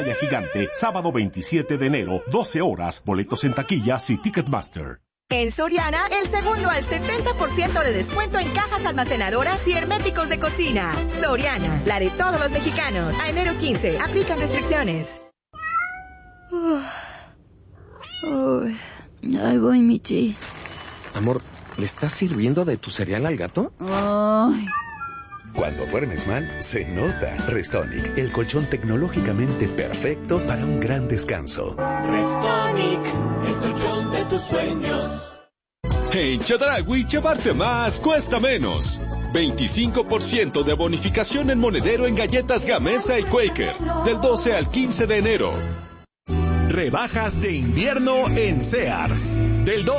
Gigante, sábado 27 de enero, 12 horas, boletos en taquillas y Ticketmaster. En Soriana, el segundo al 70% de descuento en cajas almacenadoras y herméticos de cocina. Soriana, la de todos los mexicanos. A enero 15, aplican restricciones. Ahí voy, Michi. Amor, ¿le estás sirviendo de tu cereal al gato? Ay. Cuando duermes mal, se nota. Restonic, el colchón tecnológicamente perfecto para un gran descanso. Restonic, el colchón de tus sueños. En Chedraui, llevarte más cuesta menos. 25% de bonificación en monedero en galletas Gamesa y Quaker, del 12 al 15 de enero. Rebajas de invierno en Sears. Del 2